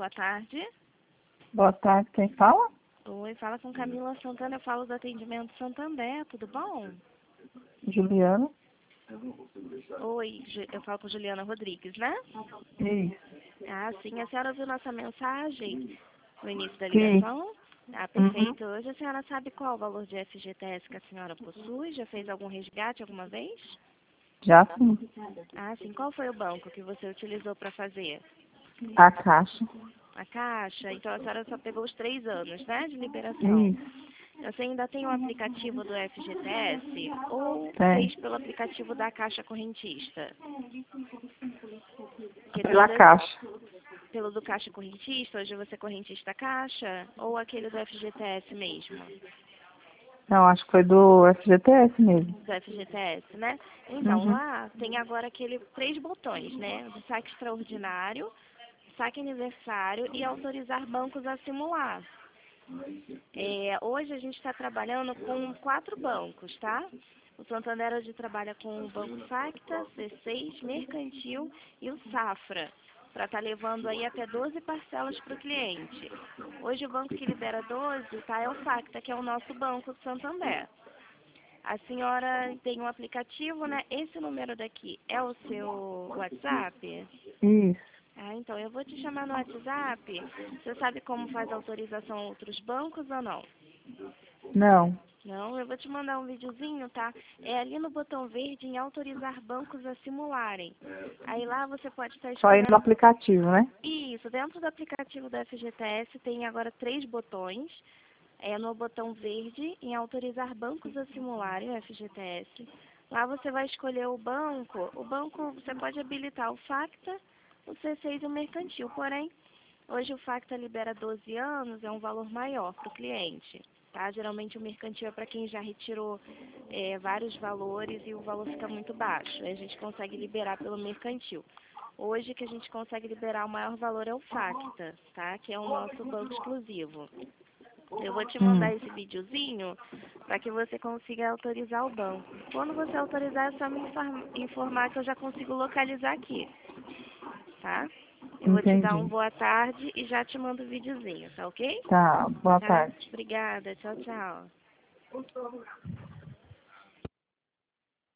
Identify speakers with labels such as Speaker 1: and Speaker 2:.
Speaker 1: boa tarde.
Speaker 2: Boa tarde, quem fala?
Speaker 1: Oi, fala com Camila Santana, eu falo do atendimento Santander, tudo bom?
Speaker 2: Juliana.
Speaker 1: Oi, eu falo com Juliana Rodrigues, né?
Speaker 2: Isso.
Speaker 1: Ah, sim, a senhora ouviu nossa mensagem no início da
Speaker 2: Sim.
Speaker 1: ligação? Ah, perfeito. Hoje a senhora sabe qual o valor de FGTS que a senhora possui? Já fez algum resgate alguma vez?
Speaker 2: Já sim.
Speaker 1: Ah, sim. Qual foi o banco que você utilizou para fazer?
Speaker 2: A Caixa.
Speaker 1: A Caixa? Então a senhora só pegou os 3 anos, né, de liberação.
Speaker 2: Isso.
Speaker 1: Você ainda tem o aplicativo do FGTS ou
Speaker 2: Tem.
Speaker 1: fez pelo aplicativo da Caixa Correntista? Porque
Speaker 2: Pela
Speaker 1: todas,
Speaker 2: Caixa.
Speaker 1: pelo do Caixa Correntista, hoje você é correntista Caixa ou aquele do FGTS mesmo?
Speaker 2: Não, acho que foi do FGTS mesmo.
Speaker 1: Do FGTS, né? Então,
Speaker 2: Uhum.
Speaker 1: lá tem agora 3 botões, né? Do saque extraordinário, saque aniversário e autorizar bancos a simular. Hoje a gente está trabalhando com 4 bancos, tá? O Santander hoje trabalha com o Banco Facta, C6, Mercantil e o Safra, para estar levando aí até 12 parcelas para o cliente. Hoje o banco que libera 12, tá, é o Facta, que é o nosso banco do Santander. A senhora tem um aplicativo, né? Esse número daqui é o seu WhatsApp?
Speaker 2: Isso.
Speaker 1: Ah, então eu vou te chamar no WhatsApp. Você sabe como faz autorização a outros bancos ou não?
Speaker 2: Não.
Speaker 1: Não, eu vou te mandar um videozinho, tá? É ali no botão verde em autorizar bancos a simularem. Aí lá você pode estar
Speaker 2: Só ir no
Speaker 1: escolhendo.
Speaker 2: aplicativo, né?
Speaker 1: Isso, dentro do aplicativo da FGTS tem agora 3 botões. No botão verde em autorizar bancos a simularem o FGTS. Lá você vai escolher o banco. O banco você pode habilitar o Facta, o C6 e o Mercantil. Porém, hoje o Facta libera 12 anos, é um valor maior para o cliente. Tá? Geralmente o mercantil é para quem já retirou vários valores e o valor fica muito baixo. Aí a gente consegue liberar pelo mercantil. Hoje que a gente consegue liberar o maior valor é o Facta, tá? Que é o nosso banco exclusivo. Eu vou te mandar esse videozinho para que você consiga autorizar o banco. Quando você autorizar, é só me informar que eu já consigo localizar aqui, tá? Eu vou te dar um
Speaker 2: Entendi.
Speaker 1: boa tarde e já te mando o videozinho, tá ok?
Speaker 2: Tá, boa
Speaker 1: Tá?
Speaker 2: tarde.
Speaker 1: Obrigada. Tchau, tchau.